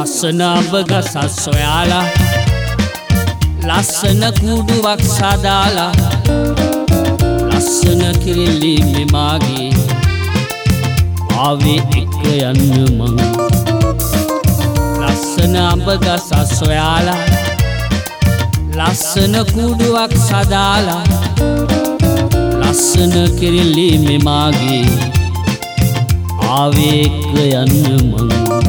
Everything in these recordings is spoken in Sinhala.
ලස්සන අඹ ගසක් සොයාලා ලස්සන කුඩුවක් සදාලා ලස්සන කිරිල්ලි මෙමාගේ ආවේ එක්ක යන්න මං ලස්සන අඹ ගසක් සොයාලා ලස්සන කුඩුවක් සදාලා ලස්සන කිරිල්ලි මෙමාගේ ආවේ එක්ක යන්න මං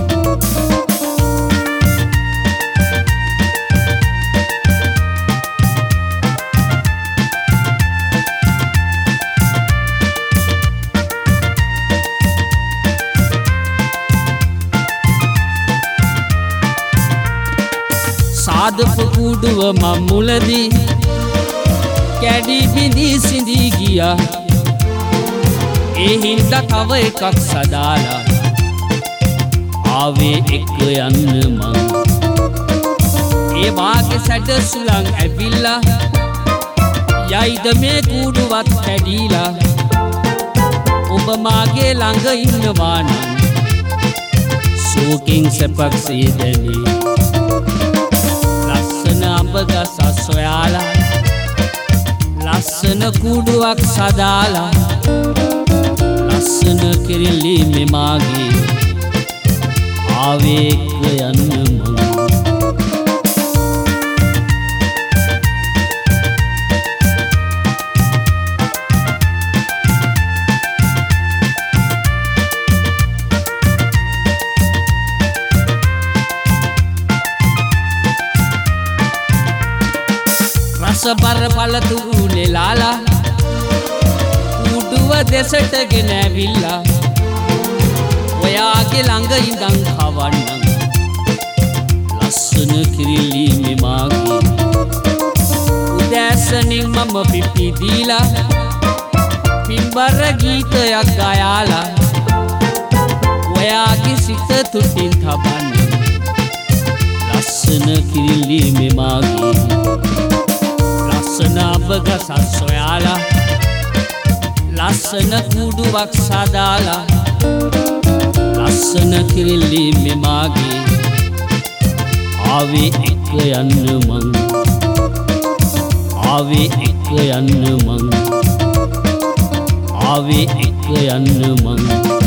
සාදපු කුඩුව මම මුලදී කැඩි බිඳී සිඳී ගියා ඒ හින්දා තව එකක් සදාලා ආවේ එක්ක යන්න මං ඒ වාගේ සැඩ සුළං ඇවිල්ලා යයිද මේ කුඩුවත් කැඩීලා ඔබ මාගේ ළඟ ඉන්නවා නම් සෝකින් සැපක් සේදනේ අඹ ගසක් සොයාලා ලස්සන කුඩුවක් සදාලා ලස්සන කිරිල්ලි මෙමාගේ ආවේ එක්ක යන්න මං රසබර පළතුරු නෙලාලා කුඩුව දෙසට ගෙන ඇවිල්ලා ඔයාගේ ළඟ ඉඳන් කවන්නම් ලස්සන කිරිල්ලි මෙමාගේ උදෑසනින් මම පිපි දීලා පින්බර ගීතයක් ගයාලා ඔයාගේ සිත තුටින් තබන්න ලස්සන කිරිල්ලි මෙමාගේ ලස්සන අඹ ගසක් සොයාලා ලස්සන කුඩුවක් සදාලා ලස්සන කිරිල්ලි මෙමාගේ ආවේ එක්ක යන්න මං ආවේ එක්ක යන්න මං ආවේ එක්ක යන්න මං